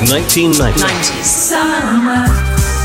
1990s. Summer.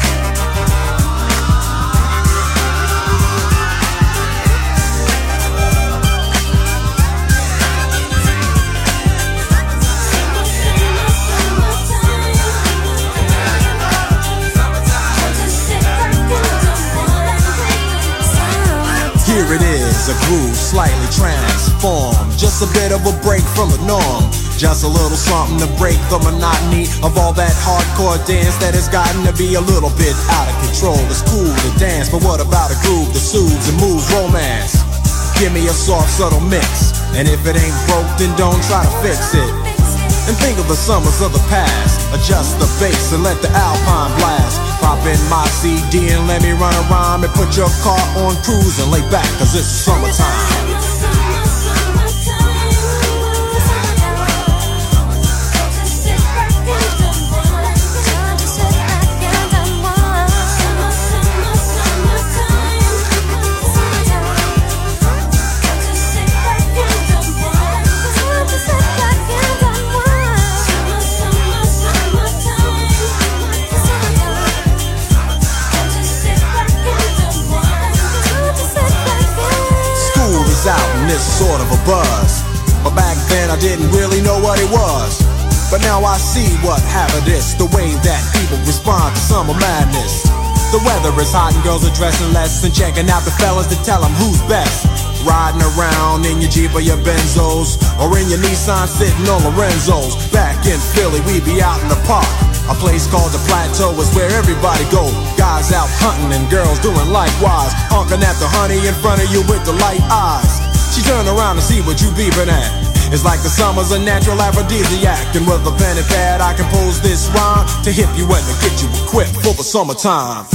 Here it is, a groove slightly transformed. Just a bit of a break from the norm. Just a little something to break the monotony of all that hardcore dance that has gotten to be a little bit out of control. It's cool to dance, but what about a groove that soothes and moves romance? Give me a soft, subtle mix, and if it ain't broke, then don't try to fix it. And think of the summers of the past. Adjust the bass and let the Alpine blast. Pop in my CD and let me run a rhyme. And put your car on cruise and lay back, cause it's summertime. Out in this sort of a buzz, but back then I didn't really know what it was. But now I see what happened is the way that people respond to summer madness. The weather is hot and girls are dressing less and checking out the fellas to tell them who's best. Riding around in your Jeep or your Benzos, or in your Nissan sitting on Lorenzo's. Back in Philly we be out in the park. A place called the Plateau is where everybody go. Guys out hunting and girls doing likewise. Honking at the honey in front of you with the light eyes. She turn around to see what you beeping at. It's like the summer's a natural aphrodisiac. And with a pen and pad I compose this rhyme to hip you and to get you equipped for the summertime.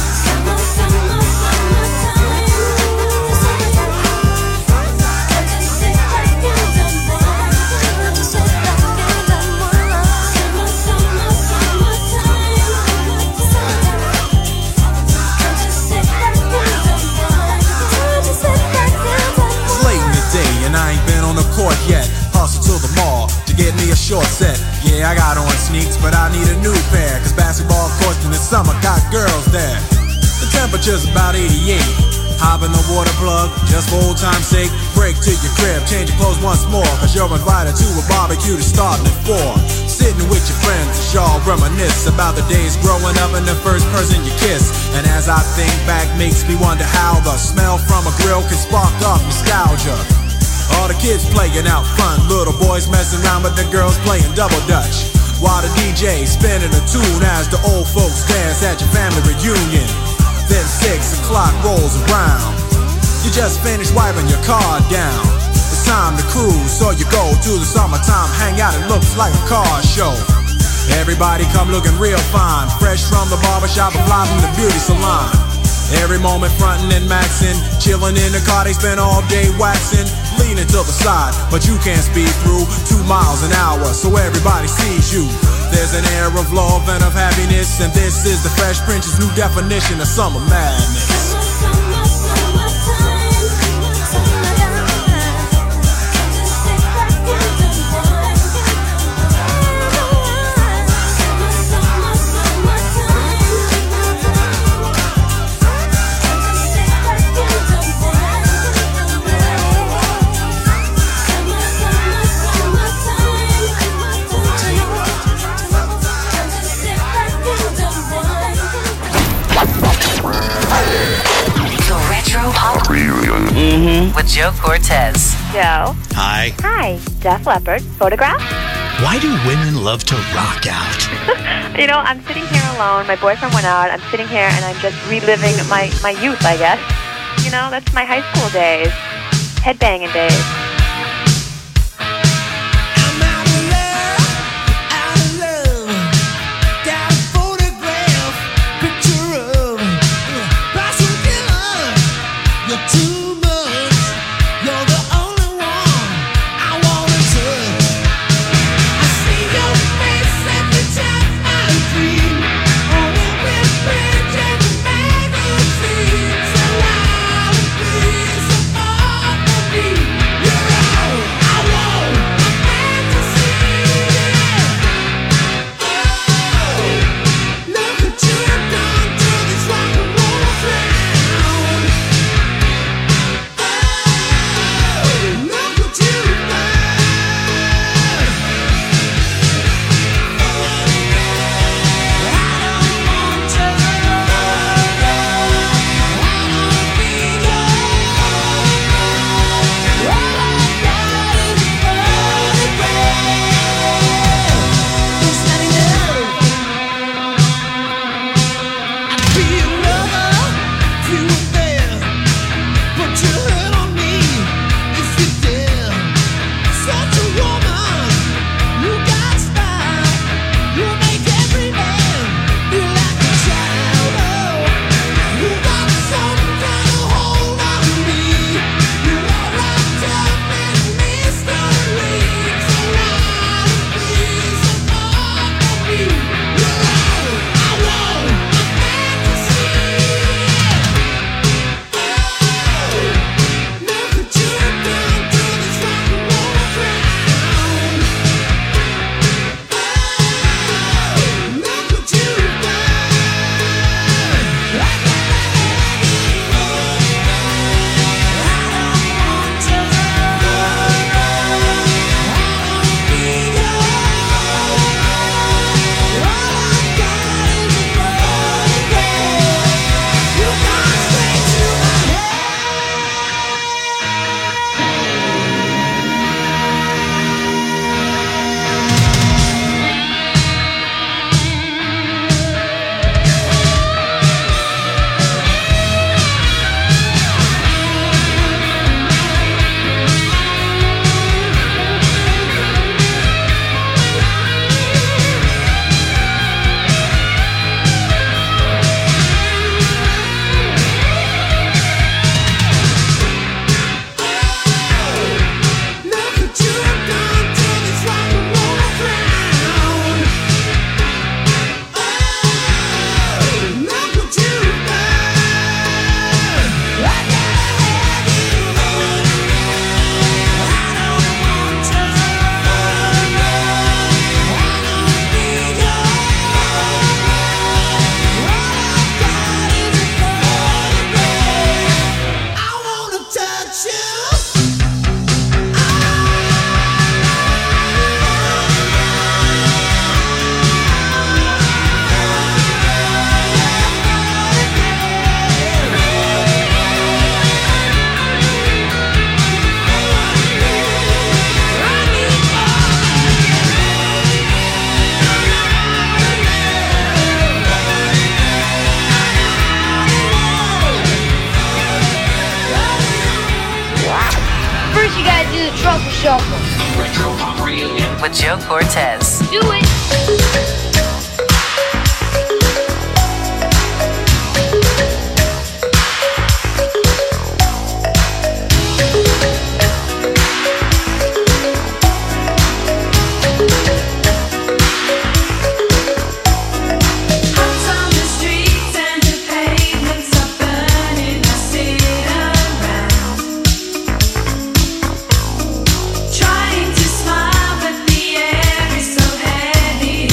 Court yet, hustle to the mall to get me a short set. Yeah, I got on sneaks, but I need a new pair, cause basketball courts in the summer got girls there. The temperature's about 88. Hop in the water plug, just for old time's sake. Break to your crib, change your clothes once more, cause you're invited to a barbecue to starting at 4. Sitting with your friends, y'all reminisce about the days growing up and the first person you kiss. And as I think back, makes me wonder how the smell from a grill can spark up nostalgia. All the kids playing out front, little boys messing around with the girls playing double dutch. While the DJ spinning a tune as the old folks dance at your family reunion. Then 6 o'clock rolls around. You just finished wiping your car down. It's time to cruise, so you go to the summertime hangout. It looks like a car show. Everybody come looking real fine, fresh from the barbershop and fly from the beauty salon. Every moment frontin' and maxin', chillin' in the car, they spend all day waxin', leaning to the side, but you can't speed through 2 miles an hour, so everybody sees you. There's an air of love and of happiness, and this is the Fresh Prince's new definition of summer madness. With Joe Cortez. Joe. Hi. Hi. Def Leppard. Photograph? Why do women love to rock out? You know, I'm sitting here alone. My boyfriend went out. I'm sitting here and I'm just reliving my youth, I guess. You know, that's my high school days. Headbanging days. Yeah. Shuffle. Retro Pop Reunion with Joe Cortez. Do it. Trying to smile, but the air is so heavy.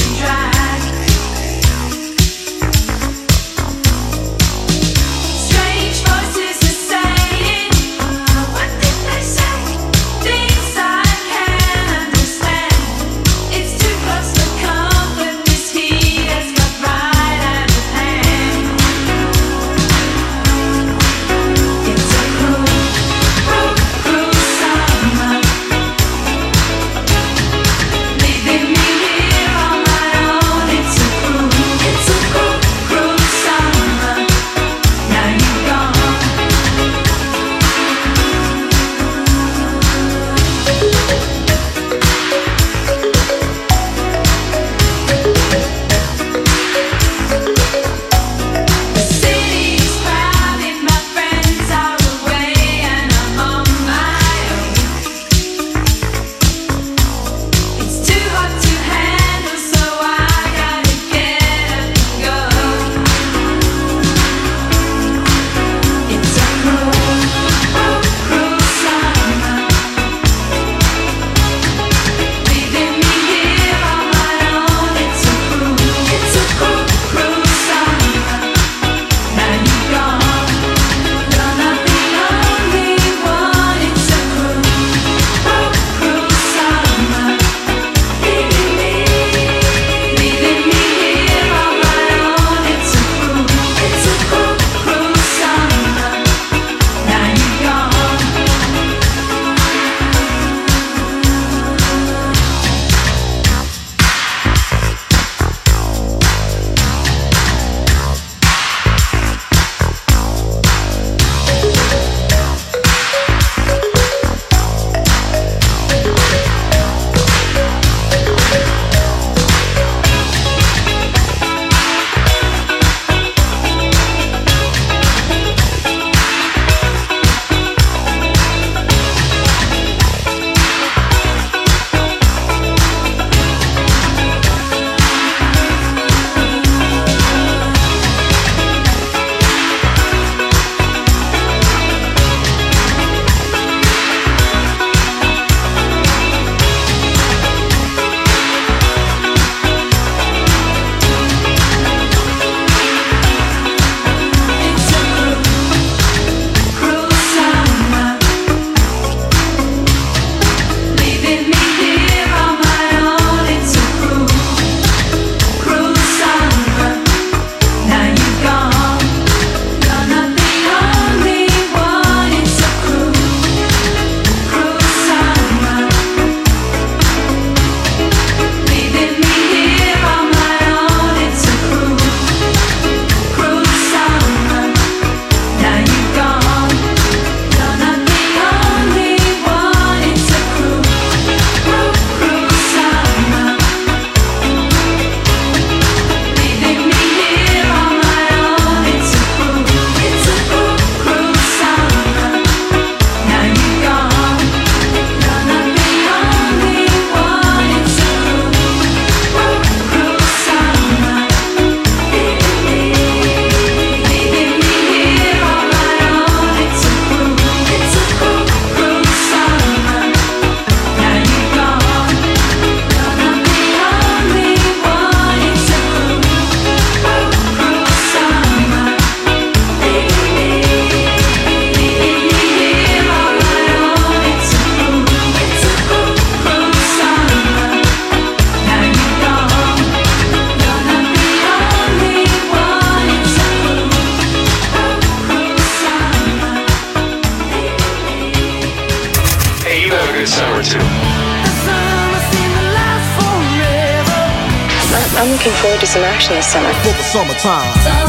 I'm looking forward to some action this summer. For the summertime.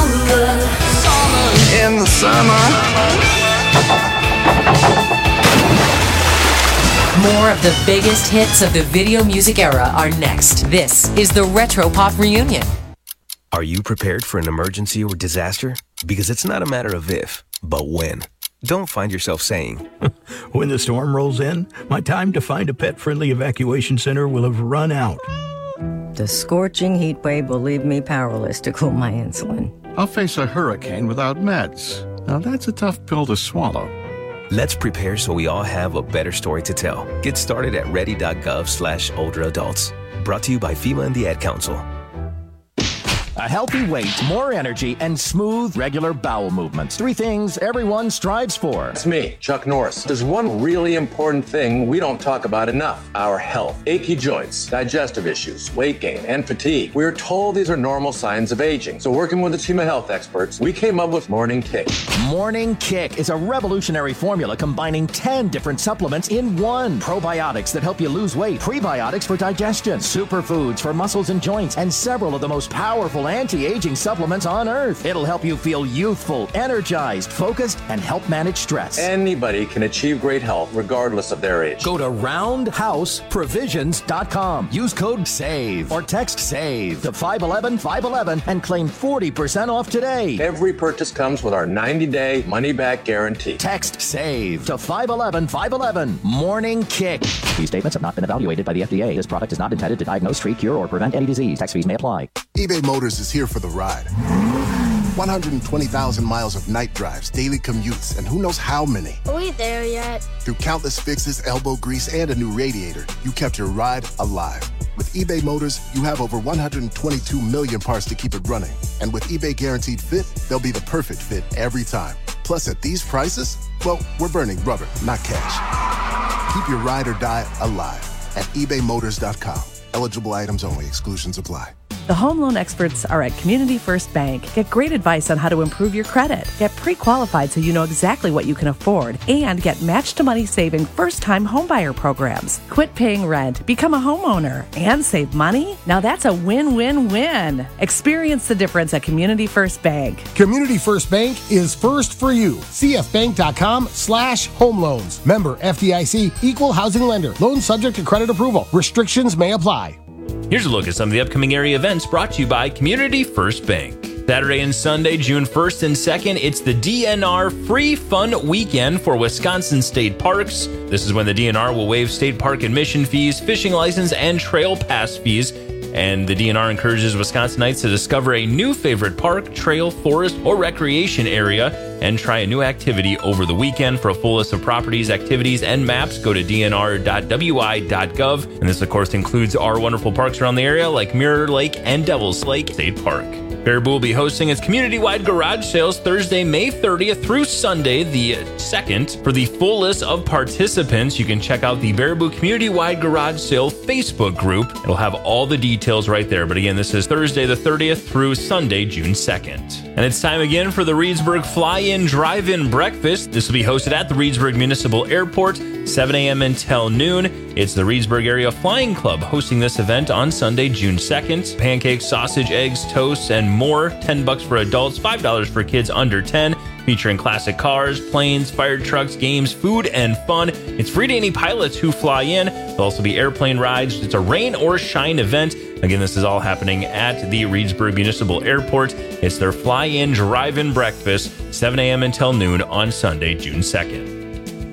Summer in the summer. More of the biggest hits of the video music era are next. This is the Retro Pop Reunion. Are you prepared for an emergency or disaster? Because it's not a matter of if, but when. Don't find yourself saying, When the storm rolls in, my time to find a pet-friendly evacuation center will have run out. The scorching heat wave will leave me powerless to cool my insulin. I'll face a hurricane without meds. Now that's a tough pill to swallow. Let's prepare so we all have a better story to tell. Get started at ready.gov/older adults. Brought to you by FEMA and the Ad Council. A healthy weight, more energy, and smooth, regular bowel movements. 3 things everyone strives for. It's me, Chuck Norris. There's one really important thing we don't talk about enough: our health. Achy joints, digestive issues, weight gain, and fatigue. We're told these are normal signs of aging. So working with a team of health experts, we came up with Morning Kick. Morning Kick is a revolutionary formula combining 10 different supplements in one. Probiotics that help you lose weight, prebiotics for digestion, superfoods for muscles and joints, and several of the most powerful anti-aging supplements on earth. It'll help you feel youthful, energized, focused, and help manage stress. Anybody can achieve great health regardless of their age. Go to roundhouseprovisions.com. Use code SAVE or text SAVE to 511-511 and claim 40% off today. Every purchase comes with our 90-day money-back guarantee. Text SAVE to 511-511. Morning Kick. These statements have not been evaluated by the FDA. This product is not intended to diagnose, treat, cure, or prevent any disease. Tax fees may apply. eBay Motors is here for the ride. 120,000 miles of night drives, daily commutes, and who knows how many. Are we there yet? Through countless fixes, elbow grease, and a new radiator, you kept your ride alive. With eBay Motors, you have over 122 million parts to keep it running. And with eBay Guaranteed Fit, they'll be the perfect fit every time. Plus, at these prices, well, we're burning rubber, not cash. Keep your ride or die alive at ebaymotors.com. Eligible items only. Exclusions apply. The home loan experts are at Community First Bank. Get great advice on how to improve your credit. Get pre-qualified so you know exactly what you can afford. And get match-to-money saving first-time homebuyer programs. Quit paying rent, become a homeowner, and save money? Now that's a win-win-win. Experience the difference at Community First Bank. Community First Bank is first for you. cfbank.com/home loans. Member FDIC, equal housing lender. Loans subject to credit approval. Restrictions may apply. Here's a look at some of the upcoming area events brought to you by Community First Bank. Saturday and Sunday, June 1st and 2nd, it's the DNR Free Fun Weekend for Wisconsin State Parks. This is when the DNR will waive state park admission fees, fishing license, and trail pass fees. And the DNR encourages Wisconsinites to discover a new favorite park, trail, forest, or recreation area and try a new activity over the weekend. For a full list of properties, activities, and maps, go to dnr.wi.gov. And this, of course, includes our wonderful parks around the area like Mirror Lake and Devil's Lake State Park. Baraboo will be hosting its community-wide garage sales Thursday, May 30th through Sunday, the 2nd. For the full list of participants, you can check out the Baraboo Community-wide Garage Sale Facebook group. It'll have all the details right there. But again, this is Thursday the 30th through Sunday, June 2nd. And it's time again for the Reedsburg Fly-In Drive-In Breakfast. This will be hosted at the Reedsburg Municipal Airport, 7 a.m. until noon. It's the Reedsburg Area Flying Club hosting this event on Sunday, June 2nd. Pancakes, sausage, eggs, toasts, and more. $10 for adults, $5 for kids under 10. Featuring classic cars, planes, fire trucks, games, food, and fun. It's free to any pilots who fly in. There'll also be airplane rides. It's a rain or shine event. Again, this is all happening at the Reedsburg Municipal Airport. It's their Fly-In Drive-In Breakfast, 7 a.m. until noon on Sunday, June 2nd.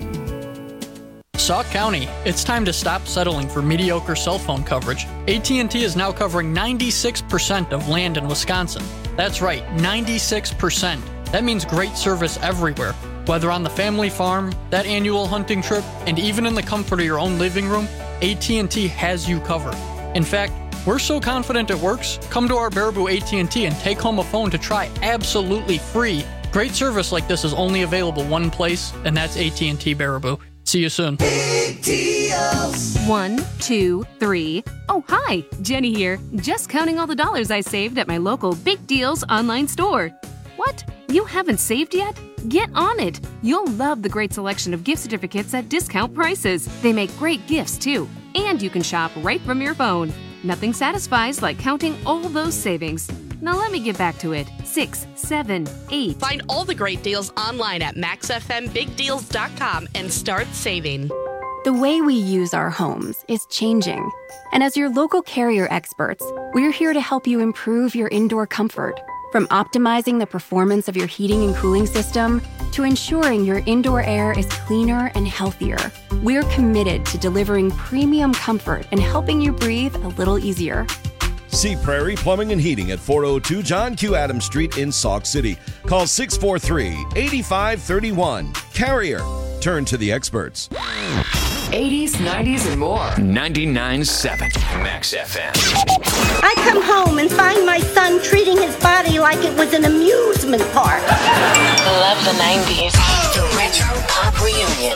Sauk County, it's time to stop settling for mediocre cell phone coverage. AT&T is now covering 96% of land in Wisconsin. That's right, 96%. That means great service everywhere. Whether on the family farm, that annual hunting trip, and even in the comfort of your own living room, AT&T has you covered. In fact, we're so confident it works, come to our Baraboo AT&T and take home a phone to try absolutely free. Great service like this is only available one place, and that's AT&T Baraboo. See you soon. Big deals. 1, 2, 3. Oh, hi. Jenny here. Just counting all the dollars I saved at my local Big Deals online store. What? You haven't saved yet? Get on it. You'll love the great selection of gift certificates at discount prices. They make great gifts, too. And you can shop right from your phone. Nothing satisfies like counting all those savings. Now let me get back to it. 6, 7, 8. Find all the great deals online at maxfmbigdeals.com and start saving. The way we use our homes is changing. And as your local Carrier experts, we're here to help you improve your indoor comfort. From optimizing the performance of your heating and cooling system to ensuring your indoor air is cleaner and healthier, we're committed to delivering premium comfort and helping you breathe a little easier. See Prairie Plumbing and Heating at 402 John Q. Adams Street in Sauk City. Call 643-8531. Carrier. Turn to the experts. 80s, 90s, and more. 99.7 Max FM. I come home and find my son treating his body like it was an amusement park. Love the 90s. The Retro Pop Reunion.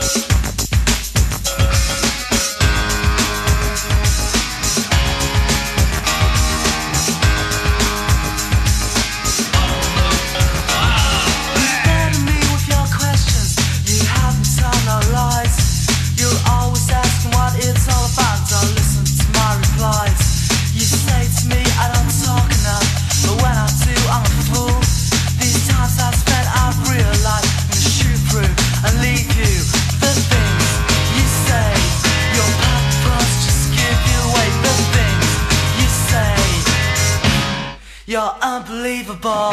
You're unbelievable.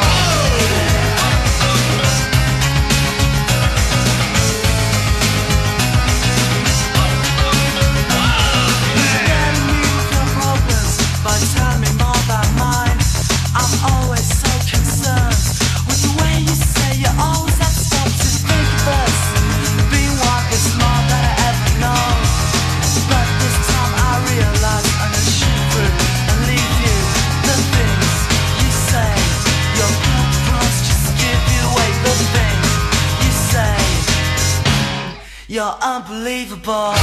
But tell me more about mine. I'm always so concerned with the way you say you always have to stop to think of us. Being one is more than I ever know. But this time I realize I'm gonna shoot through and leave you. The things you say, your purpose just give you away. The things you say, you're unbelievable.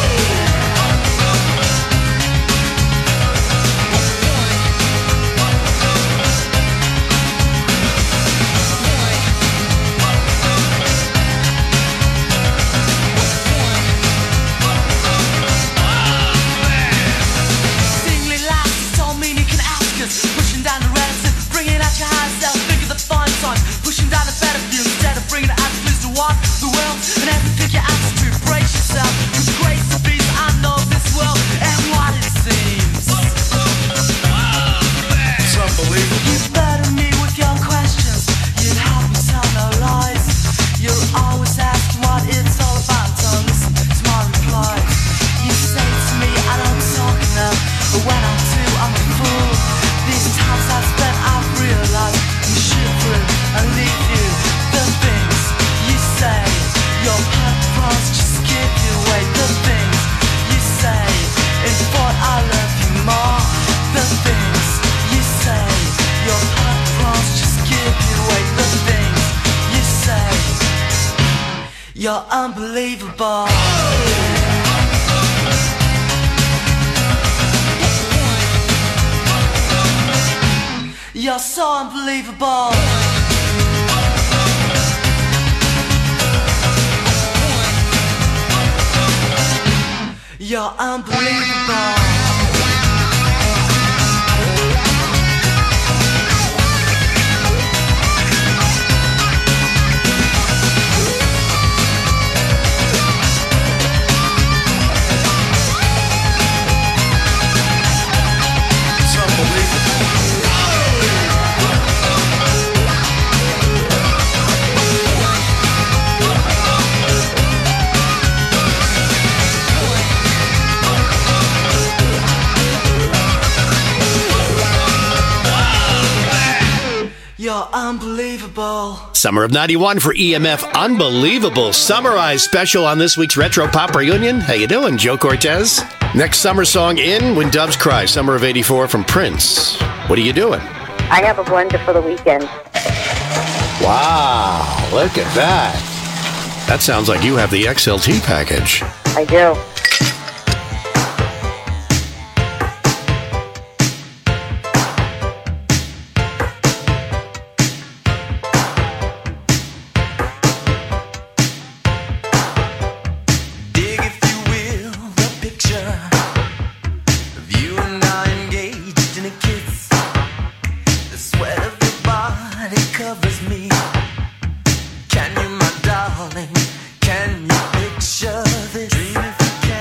Pushing down the relative, bringing out your higher self. Think of the fun time, pushing down the better view instead of bringing the attitudes to walk the world and have to pick your attitude. Brace yourself, cause grace to be. I know this world and what it seems. It's unbelievable. You better me with your questions. You'd help me tell no lies. You're always asking what it's all about. Don't listen to my replies. You say to me I don't talk enough, but when I do I'm a fool. These times I've spent, I've realized you shoot through and leave you. The things you say, your purpose just give you away. The things you say, in thought I love you more. The things you say, your purpose just give you away. The things you say, you're unbelievable. You're so unbelievable. You're unbelievable. You're unbelievable. Summer of 91 for EMF. Unbelievable. Summarized special on this week's Retro Pop Reunion. How you doing, Joe Cortez? Next summer song in, When Doves Cry, Summer of 84 from Prince. What are you doing? I have a blender for the weekend. Wow, look at that. That sounds like you have the XLT package. I do. Can you, my darling, can you picture this? Dream if you can.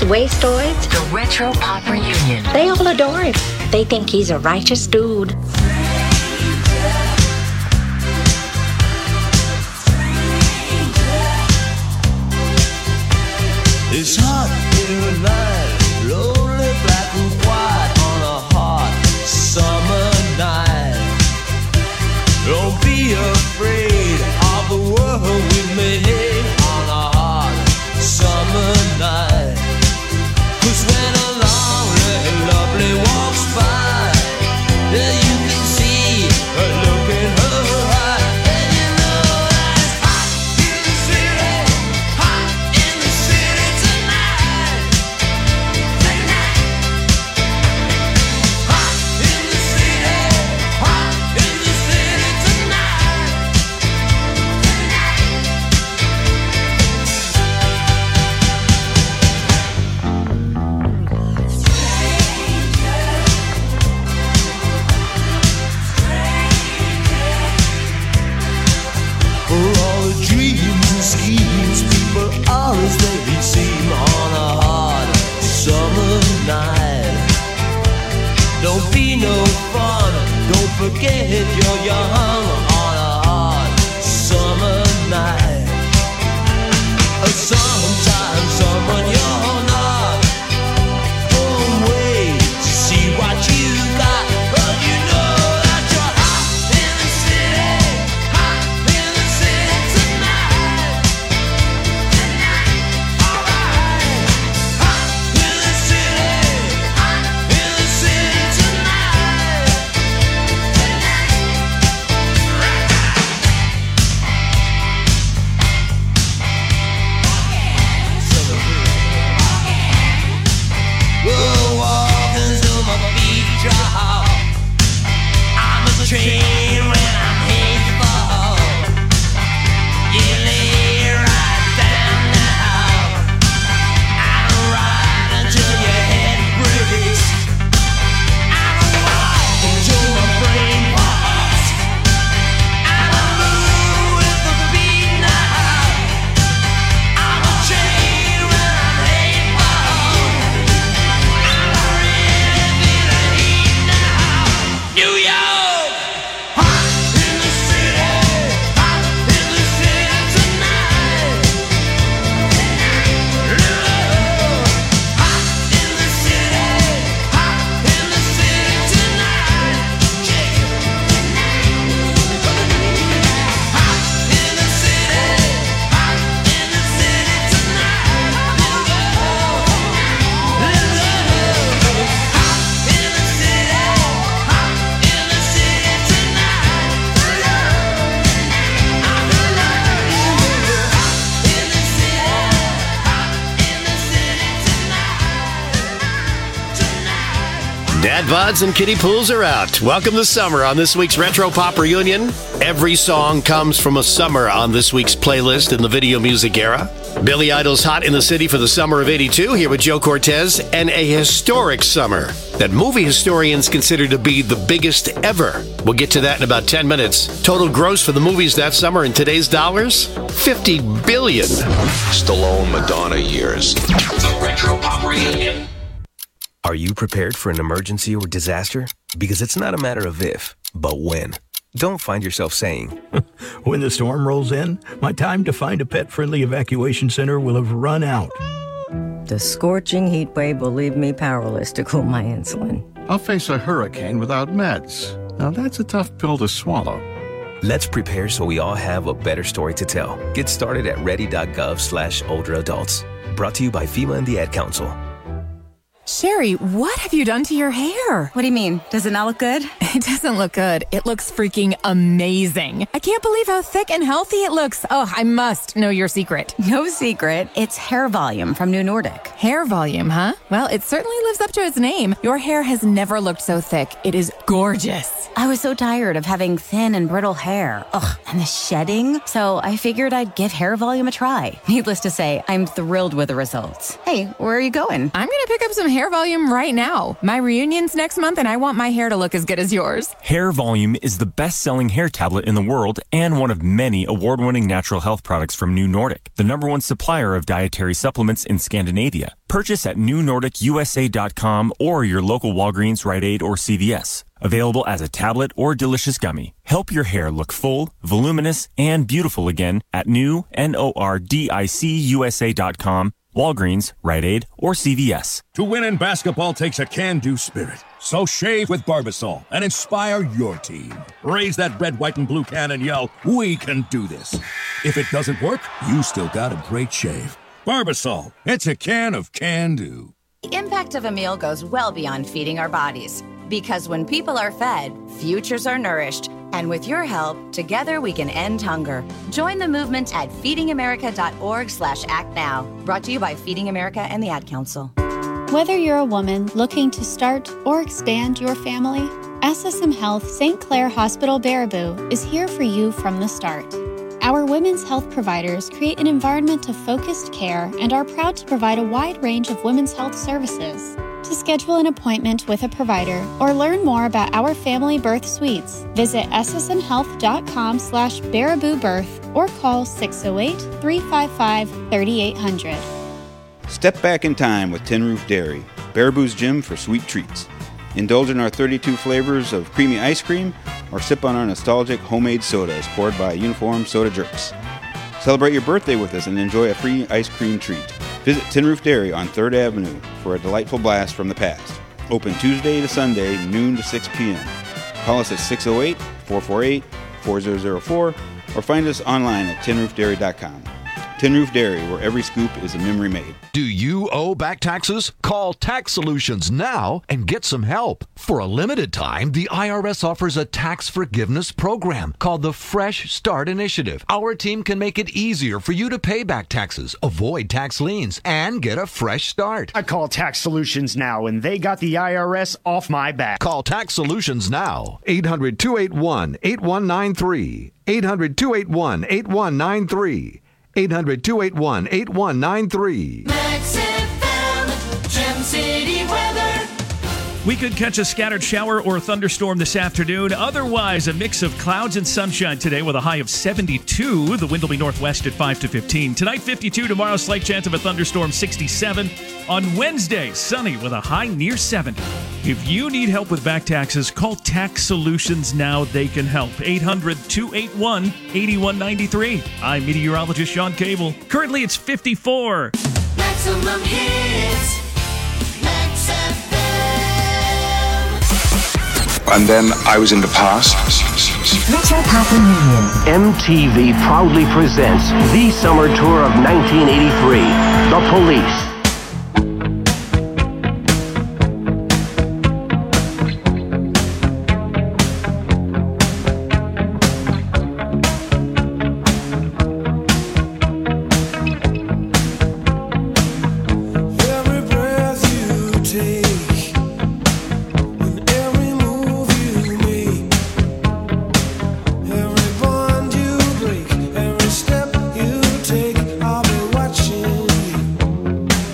wastoids. The Retro Pop Reunion. They all adore him. They think he's a righteous dude. It's hot here at night, lonely black and white on a hot summer night. Don't be afraid of the world we made on a hot summer night. 'Cause when a lonely and lovely walks by, yeah, you can see her look in her eye. And you know that it's hot in the city, hot in the city tonight. Hot in the city, hot in the city tonight. For all the dreams and schemes people always make it seem on a hot summer night. Don't be no fun, don't forget you're young on a hot summer night. Sometimes someone you're not won't wait to see what you got, but you know that you're hot in the city, hot in the city tonight. Alright, hot in the city, hot in the city tonight. We'll walk until my feet drop. I'm a train when I'm headed for. You lay right down now. I'm ride until your head breaks. I'm a walk until my brain pops. I'm a move with the beat now. I'm a train when I'm headed for. New York, hot in the city, hot in the city tonight. Hot in the city, hot in the city tonight. Hot in the city, hot in the city tonight. Dad bods and kiddie pools are out. Welcome to summer on this week's Retro Pop Reunion. Every song comes from a summer on this week's playlist in the video music era. Billy Idol's Hot in the City for the summer of '82 here with Joe Cortez, and a historic summer that movie historians consider to be the biggest ever. We'll get to that in about 10 minutes. Total gross for the movies that summer in today's dollars, $50 billion. Stallone, Madonna years. The Retro Pop Reunion. Are you prepared for an emergency or disaster? Because it's not a matter of if, but when. Don't find yourself saying, when the storm rolls in, my time to find a pet-friendly evacuation center will have run out. The scorching heat wave will leave me powerless to cool my insulin. I'll face a hurricane without meds. Now that's a tough pill to swallow. Let's prepare so we all have a better story to tell. Get started at ready.gov/older adults. Brought to you by FEMA and the Ad Council. Sherry, what have you done to your hair? What do you mean? Does it not look good? It doesn't look good. It looks freaking amazing. I can't believe how thick and healthy it looks. Oh, I must know your secret. No secret. It's hair volume from New Nordic. Hair volume, huh? Well, it certainly lives up to its name. Your hair has never looked so thick. It is gorgeous. I was so tired of having thin and brittle hair. Ugh, and the shedding. So I figured I'd give hair volume a try. Needless to say, I'm thrilled with the results. Hey, where are you going? I'm going to pick up some hair Hair Volume right now. My reunion's next month and I want my hair to look as good as yours. Hair Volume is the best-selling hair tablet in the world and one of many award-winning natural health products from New Nordic, the #1 supplier of dietary supplements in Scandinavia. Purchase at newnordicusa.com or your local Walgreens, Rite Aid, or CVS. Available as a tablet or delicious gummy. Help your hair look full, voluminous, and beautiful again at newnordicusa.com, Walgreens, Rite Aid, or CVS. To win in basketball takes a can-do spirit. So shave with Barbasol and inspire your team. Raise that red, white, and blue can and yell, "We can do this." If it doesn't work, you still got a great shave. Barbasol, it's a can of can-do. The impact of a meal goes well beyond feeding our bodies. Because when people are fed, futures are nourished. And with your help, together we can end hunger. Join the movement at feedingamerica.org/actnow. Brought to you by Feeding America and the Ad Council. Whether you're a woman looking to start or expand your family, SSM Health St. Clair Hospital Baraboo is here for you from the start. Our women's health providers create an environment of focused care and are proud to provide a wide range of women's health services. To schedule an appointment with a provider or learn more about our family birth suites, visit ssmhealth.com/baraboobirth or call 608-355-3800. Step back in time with Tin Roof Dairy, Baraboo's gym for sweet treats. Indulge in our 32 flavors of creamy ice cream or sip on our nostalgic homemade sodas poured by uniformed soda jerks. Celebrate your birthday with us and enjoy a free ice cream treat. Visit Tin Roof Dairy on 3rd Avenue for a delightful blast from the past. Open Tuesday to Sunday, noon to 6 p.m. Call us at 608-448-4004 or find us online at tinroofdairy.com. Tin Roof Dairy, where every scoop is a memory made. Do you owe back taxes? Call Tax Solutions now and get some help. For a limited time, the IRS offers a tax forgiveness program called the Fresh Start Initiative. Our team can make it easier for you to pay back taxes, avoid tax liens, and get a fresh start. I call Tax Solutions now, and they got the IRS off my back. Call Tax Solutions now. 800-281-8193. 800-281-8193. 800-281-8193. Max FM, Gem City weather. We could catch a scattered shower or thunderstorm this afternoon. Otherwise, a mix of clouds and sunshine today with a high of 72. The wind will be northwest at 5 to 15. Tonight, 52. Tomorrow, slight chance of a thunderstorm, 67. On Wednesday, sunny with a high near 70. If you need help with back taxes, call Tax Solutions now. They can help. 800-281-8193. I'm meteorologist Sean Cable. Currently, it's 54. Maximum hits. Max FM. And then I was in the past. Retro Pop Reunion. MTV proudly presents the summer tour of 1983, The Police. Every step you take, I'll be watching you.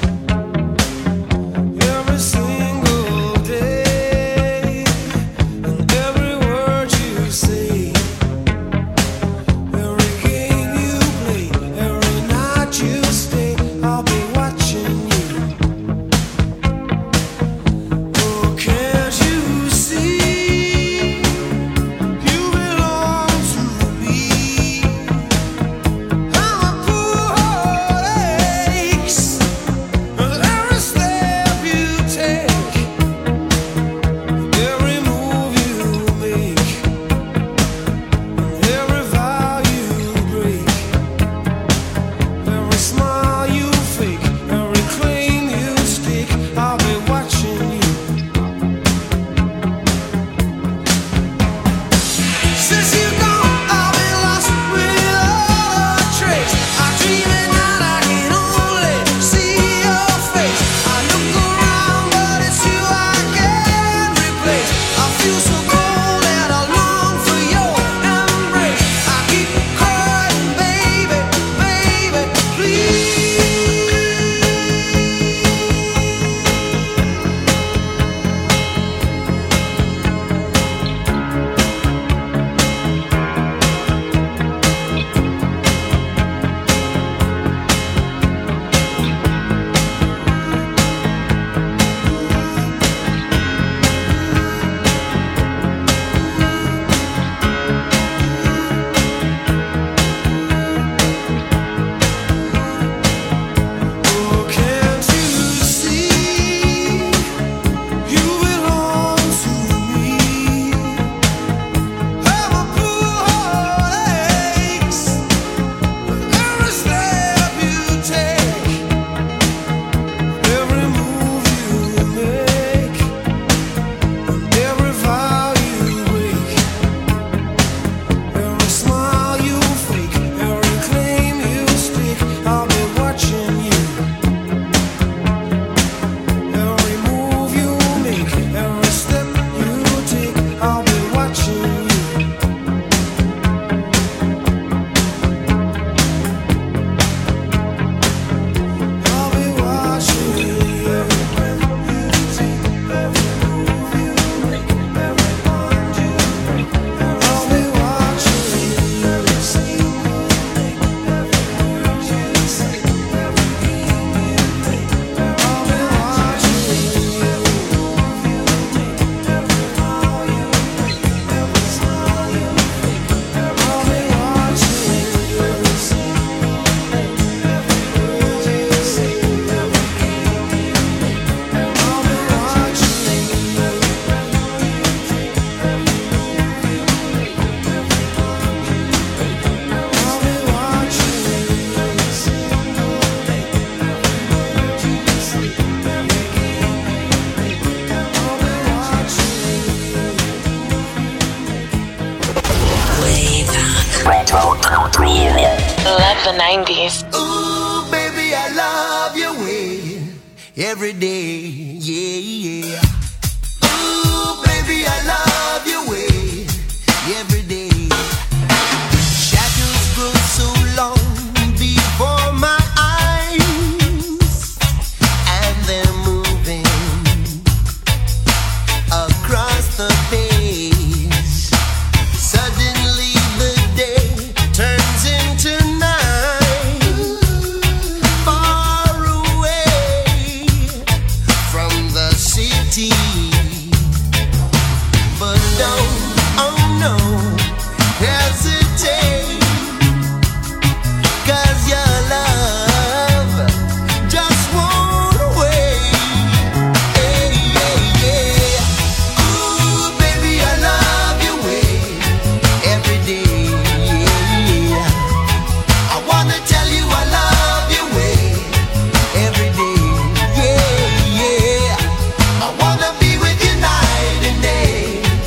Retro Pop Reunion. Love the 90s. Ooh, baby, I love your way every day, yeah. Ooh, baby, I love your way every day. Shadows grow so long before my eyes, and they're moving across the page. Suddenly the day turns into night, far away from the city. But don't, oh no, hesitate, 'cause your love just won't wait. Hey, yeah, yeah. Ooh, baby, I love your way every day, yeah. I wanna tell you I love your way every day, yeah, yeah. I wanna be with you night and day.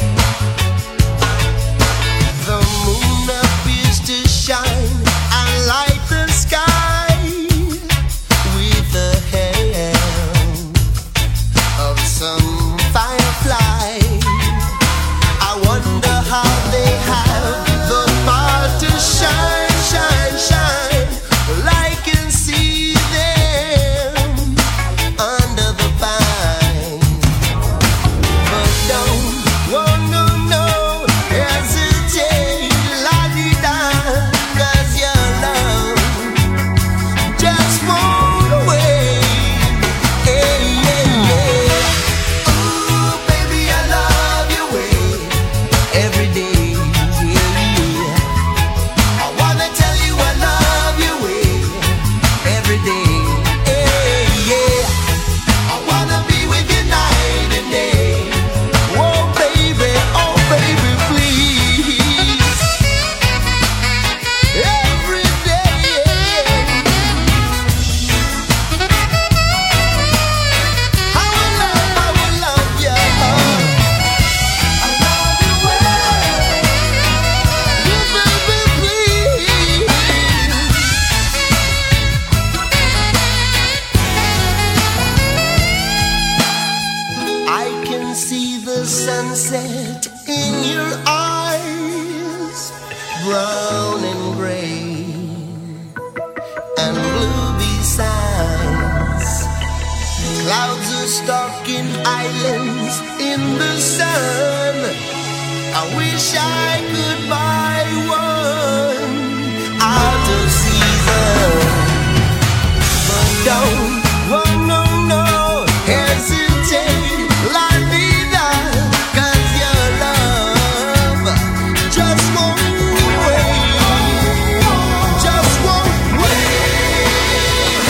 The moon appears to shine and light the sky with the help of some firefly. I wonder how they have the power to shine, shine, shine. Well, I can see them under the vine. But don't, oh no, no, hesitate, la-di-da, 'cause your love just won't wait. Hey, yeah, yeah. Ooh, baby, I love your way every day, yeah. I wanna tell you I love your way every day, hey, yeah. I wanna be with you night and day. Oh baby, please. Every day, I will love you. I love you well. You baby, please. I can see the sunset in your eyes, brown and gray and blue besides. Clouds are stalking islands in the sun. I wish I could buy one out of season. But don't, oh no, no, hesitate, la-di-da, 'cause your love just won't wait, just won't wait.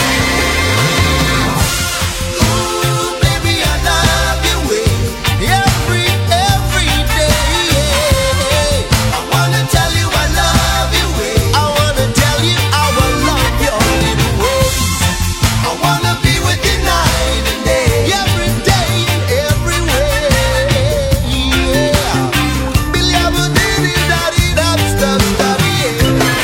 Ooh, baby, I love your way every day, yeah. I wanna tell you I love your way. I wanna tell you I will love your little ways. I wanna be with you night and day, every day and everywhere, yeah. Billy-abba-diddy-daddy-dab-stab-stab, yeah.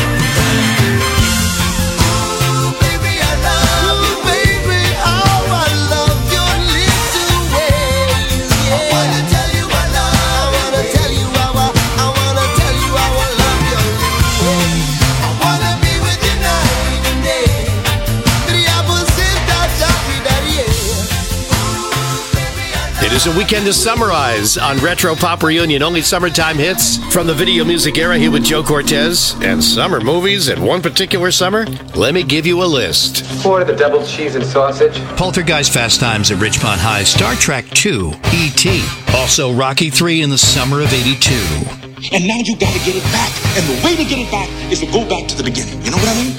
Ooh, baby, I love you, baby. How I love your little ways, yeah. I wanna tell you I love, I wanna tell you I wanna tell you I will love your little ways. I wanna be with you night and day. Billy-abba-diddy-daddy-daddy, yeah. It is a weekend to summarize on Retro Pop Reunion. Only summertime hits from the video music era here with Joe Cortez. And summer movies in one particular summer? Let me give you a list. Order the double cheese and sausage. Poltergeist Fast Times at Ridgemont High, Star Trek 2, E.T. Also Rocky 3 in the summer of 82. And now you gotta get it back. And the way to get it back is to go back to the beginning. You know what I mean?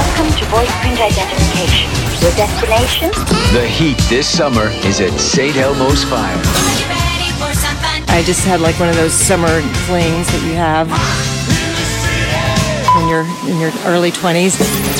Welcome to voice print identification. Your destination? The heat this summer is at St. Elmo's Fire. I just had like one of those summer flings that you have when you're in your early 20s.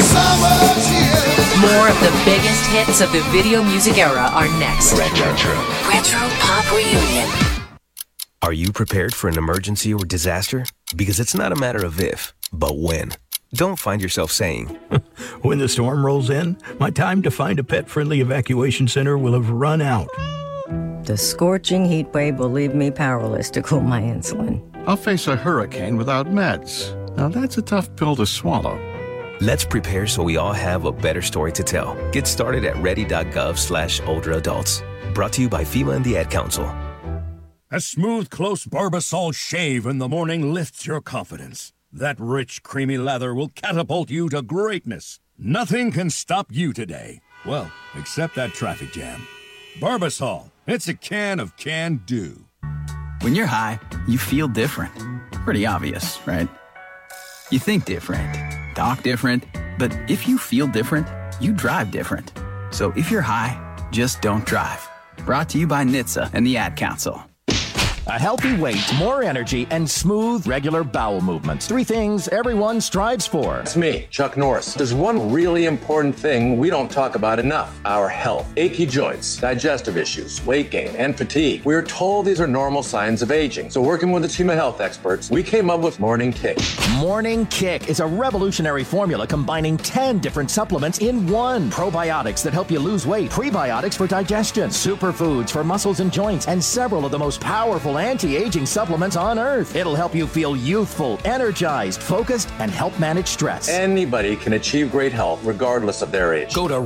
More of the biggest hits of the video music era are next. Retro Pop Reunion. Are you prepared for an emergency or disaster? Because it's not a matter of if, but when. Don't find yourself saying, when the storm rolls in, my time to find a pet-friendly evacuation center will have run out. The scorching heat wave will leave me powerless to cool my insulin. I'll face a hurricane without meds. Now that's a tough pill to swallow. Let's prepare so we all have a better story to tell. Get started at ready.gov/older adults. Brought to you by FEMA and the Ad Council. A smooth, close Barbasol shave in the morning lifts your confidence. That rich, creamy lather will catapult you to greatness. Nothing can stop you today. Well, except that traffic jam. Barbasol, it's a can of can-do. When you're high, you feel different. Pretty obvious, right? You think different, talk different, but if you feel different, you drive different. So if you're high, just don't drive. Brought to you by NHTSA and the Ad Council. A healthy weight, more energy, and smooth, regular bowel movements. 3 things everyone strives for. That's me, Chuck Norris. There's one really important thing we don't talk about enough: our health. Achy joints, digestive issues, weight gain, and fatigue. We're told these are normal signs of aging. So working with a team of health experts, we came up with Morning Kick. Morning Kick is a revolutionary formula combining 10 different supplements in one. Probiotics that help you lose weight, prebiotics for digestion, superfoods for muscles and joints, and several of the most powerful anti-aging supplements on earth. It'll help you feel youthful, energized, focused, and help manage stress. Anybody can achieve great health regardless of their age. Go to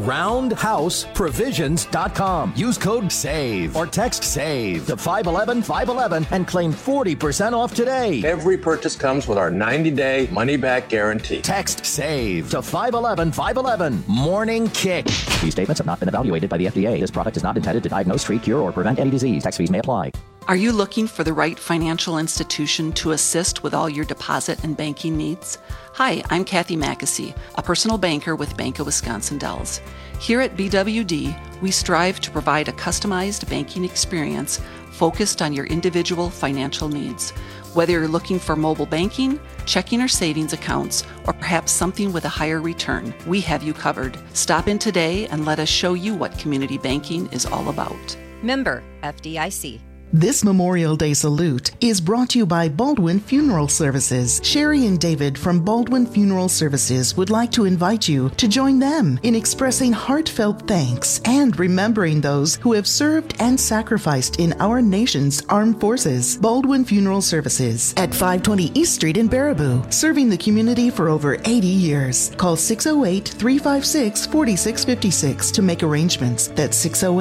roundhouseprovisions.com. Use code SAVE or text SAVE to 511-511 and claim 40% off today. Every purchase comes with our 90-day money-back guarantee. Text SAVE to 511-511. Morning Kick. These statements have not been evaluated by the FDA. This product is not intended to diagnose, treat, cure, or prevent any disease. Tax fees may apply. Are you looking for the right financial institution to assist with all your deposit and banking needs? Hi, I'm Kathy Mackesy, a personal banker with Bank of Wisconsin Dells. Here at BWD, we strive to provide a customized banking experience focused on your individual financial needs. Whether you're looking for mobile banking, checking or savings accounts, or perhaps something with a higher return, we have you covered. Stop in today and let us show you what community banking is all about. Member FDIC. This Memorial Day salute is brought to you by Baldwin Funeral Services. Sherry and David from Baldwin Funeral Services would like to invite you to join them in expressing heartfelt thanks and remembering those who have served and sacrificed in our nation's armed forces. Baldwin Funeral Services at 520 East Street in Baraboo, serving the community for over 80 years. Call 608-356-4656 to make arrangements. That's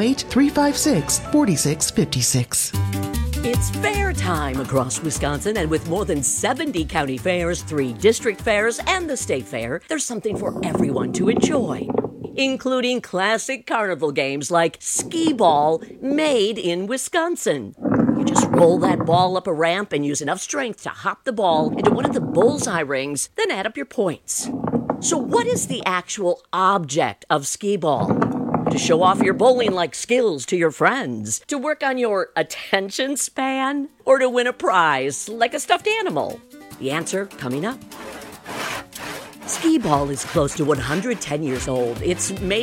608-356-4656. It's fair time across Wisconsin, and with more than 70 county fairs, 3 district fairs, and the state fair, there's something for everyone to enjoy, including classic carnival games like skee ball, made in Wisconsin. You just roll that ball up a ramp and use enough strength to hop the ball into one of the bullseye rings, then add up your points. So what is the actual object of skee ball? To show off your bowling-like skills to your friends? To work on your attention span? Or to win a prize like a stuffed animal? The answer coming up. Skee ball is close to 110 years old. It's made